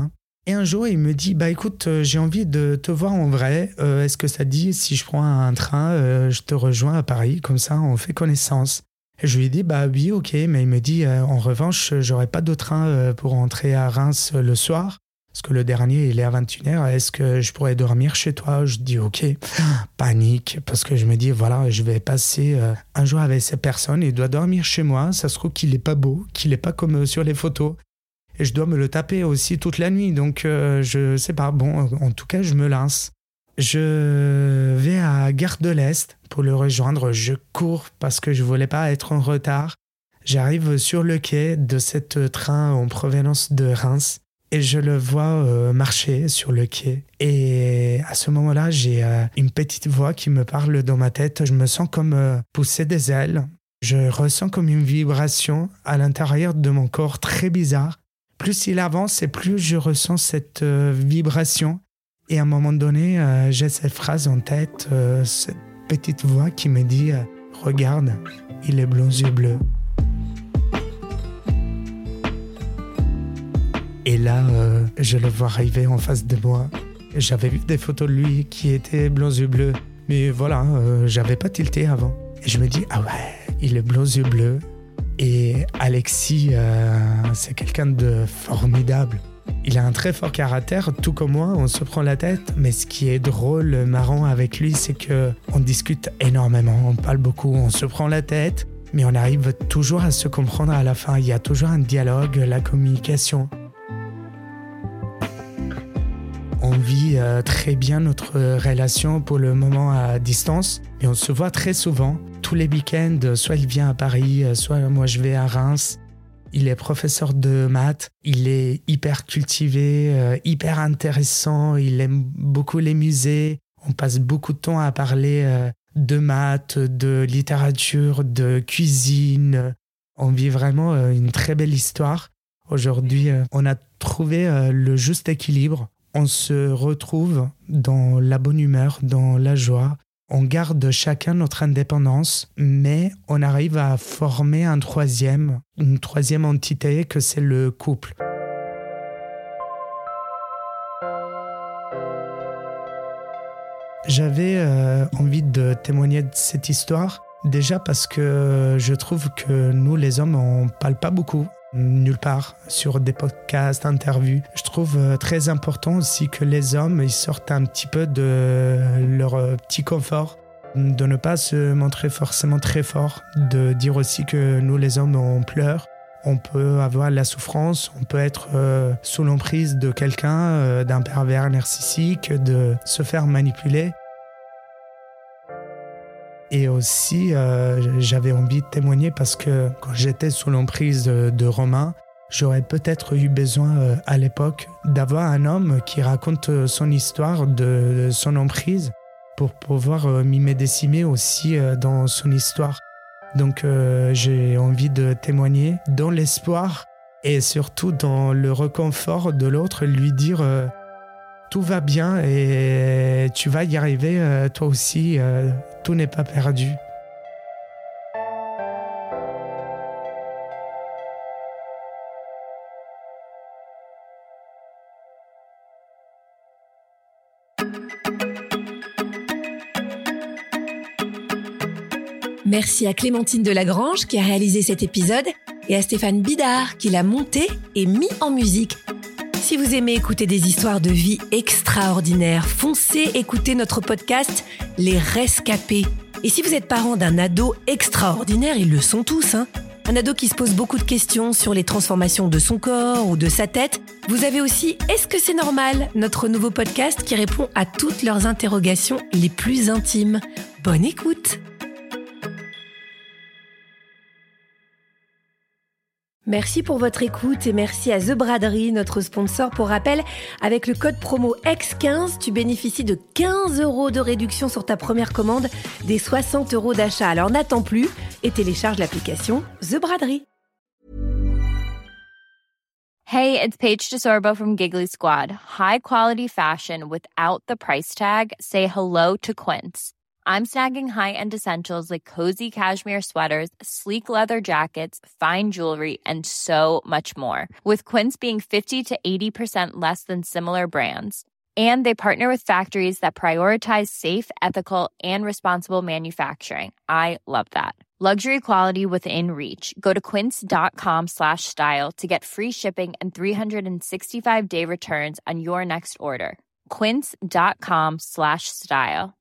Et un jour, il me dit, bah écoute, euh, j'ai envie de te voir en vrai. Euh, est-ce que ça te dit, si je prends un train, euh, je te rejoins à Paris, comme ça, on fait connaissance. Et je lui ai dit, bah oui, ok. Mais il me dit, euh, en revanche, j'aurai pas de train euh, pour rentrer à Reims euh, le soir. Parce que le dernier, il est à vingt et une heures. Est-ce que je pourrais dormir chez toi ? Je dis, ok. Panique, parce que je me dis, voilà, je vais passer euh, un jour avec cette personne. Il doit dormir chez moi. Ça se trouve qu'il est pas beau, qu'il est pas comme euh, sur les photos. Et je dois me le taper aussi toute la nuit. Donc, euh, je sais pas. Bon, en tout cas, je me lance. Je vais à Gare de l'Est pour le rejoindre. Je cours parce que je voulais pas être en retard. J'arrive sur le quai de cette train en provenance de Reims et je le vois euh, marcher sur le quai. Et à ce moment-là, j'ai euh, une petite voix qui me parle dans ma tête. Je me sens comme euh, pousser des ailes. Je ressens comme une vibration à l'intérieur de mon corps très bizarre. Plus il avance et plus je ressens cette euh, vibration. Et à un moment donné, euh, j'ai cette phrase en tête, euh, cette petite voix qui me dit euh, « Regarde, il est blond aux yeux bleus ». Et là, euh, je le vois arriver en face de moi. J'avais vu des photos de lui qui étaient blonds aux yeux bleus. Mais voilà, euh, j'avais pas tilté avant. Et je me dis « Ah ouais, il est blond aux yeux bleus ». Et Alexis, euh, c'est quelqu'un de formidable. Il a un très fort caractère, tout comme moi, on se prend la tête. Mais ce qui est drôle, marrant avec lui, c'est qu'on discute énormément, on parle beaucoup, on se prend la tête, mais on arrive toujours à se comprendre à la fin. Il y a toujours un dialogue, la communication. On vit euh, très bien notre relation pour le moment à distance, et on se voit très souvent. Tous les week-ends, soit il vient à Paris, soit moi je vais à Reims. Il est professeur de maths, il est hyper cultivé, euh, hyper intéressant, il aime beaucoup les musées. On passe beaucoup de temps à parler euh, de maths, de littérature, de cuisine. On vit vraiment euh, une très belle histoire. Aujourd'hui, euh, on a trouvé euh, le juste équilibre. On se retrouve dans la bonne humeur, dans la joie. On garde chacun notre indépendance, mais on arrive à former un troisième, une troisième entité que c'est le couple. J'avais euh, envie de témoigner de cette histoire, déjà parce que je trouve que nous les hommes, on parle pas beaucoup, nulle part, sur des podcasts, interviews. Je trouve très important aussi que les hommes ils sortent un petit peu de leur petit confort, de ne pas se montrer forcément très fort, de dire aussi que nous les hommes on pleure, on peut avoir la souffrance, on peut être euh, sous l'emprise de quelqu'un, euh, d'un pervers narcissique, de se faire manipuler. Et aussi, euh, j'avais envie de témoigner parce que quand j'étais sous l'emprise de, de Romain, j'aurais peut-être eu besoin euh, à l'époque d'avoir un homme qui raconte son histoire de, de son emprise pour pouvoir euh, m'y médeciner aussi euh, dans son histoire. Donc euh, j'ai envie de témoigner dans l'espoir et surtout dans le réconfort de l'autre, lui dire euh, tout va bien et tu vas y arriver euh, toi aussi. Euh, Tout n'est pas perdu. Merci à Clémentine Delagrange qui a réalisé cet épisode et à Stéphane Bidard qui l'a monté et mis en musique. Si vous aimez écouter des histoires de vie extraordinaires, foncez écouter notre podcast Les Rescapés. Et si vous êtes parent d'un ado extraordinaire, ils le sont tous, hein, un ado qui se pose beaucoup de questions sur les transformations de son corps ou de sa tête, vous avez aussi Est-ce que c'est normal ? Notre nouveau podcast qui répond à toutes leurs interrogations les plus intimes. Bonne écoute ! Merci pour votre écoute et merci à The Braderie, notre sponsor. Pour rappel, avec le code promo X quinze, tu bénéficies de quinze euros de réduction sur ta première commande des soixante euros d'achat. Alors n'attends plus et télécharge l'application The Braderie. Hey, it's Paige DeSorbo from Giggly Squad. High quality fashion without the price tag. Say hello to Quince. I'm snagging high-end essentials like cozy cashmere sweaters, sleek leather jackets, fine jewelry, and so much more. With Quince being fifty to eighty percent less than similar brands. And they partner with factories that prioritize safe, ethical, and responsible manufacturing. I love that. Luxury quality within reach. Go to quince.com slash style to get free shipping and three sixty-five day returns on your next order. Quince.com slash style.